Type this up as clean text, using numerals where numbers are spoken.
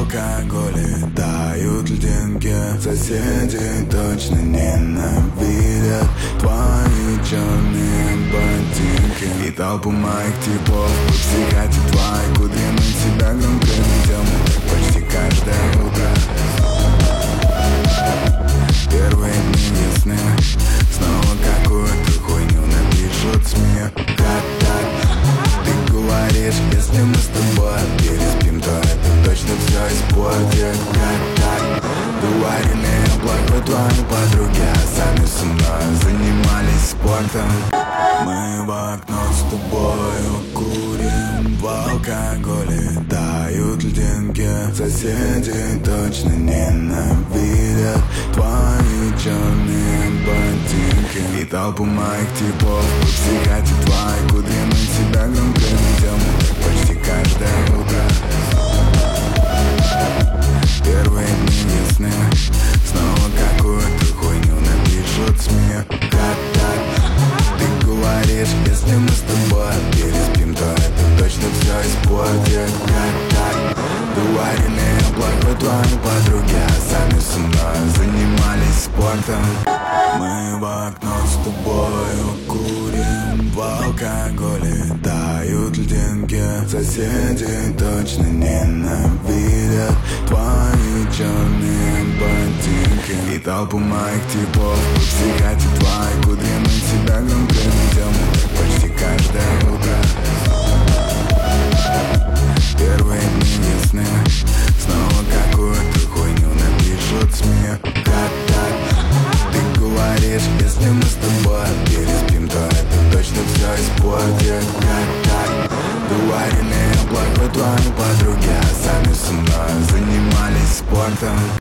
алкоголе тают льдинки. Соседи точно ненавидят твои черные ботинки и толпу моих типов. Психати твои кудри, мы тебя громко видим почти каждое утро. Первые дни весны снова какую-то хуйню напишут СМИ. Как так? Ты говоришь, если мы с тобой переспим, то это точно все испортит. Как так? Говорили плохо твои подруги, а сами со мной занимались спортом. Мы в окно с тобою курим, в алкоголе тают льдинки. Соседи точно ненавидят твои черные ботинки и толпу моих типов. Психати твои кудри, мы тебя громко видим почти каждое утро. Первые дни весны снова какую-то хуйню напишут СМИ. Как так? Ты говоришь, если мы с тобой переспим, то это точно все испортит. Как так? Говорили плохо твои подруги, а сами со мной занимались спортом. Мы в окно с тобою курим, в алкоголе тают льдинки. Соседи точно ненавидят твои черные ботинки и толпу моих типов. Психати твои кудри, мы тебя громко видим почти каждое утро. Первые дни весны снова какую-то хуйню напишут СМИ. Как так? Ты говоришь, если мы с тобой переспим, то это точно все испортит. Как так? Говорили плохо твои подруги, а сами со мной занимались спортом.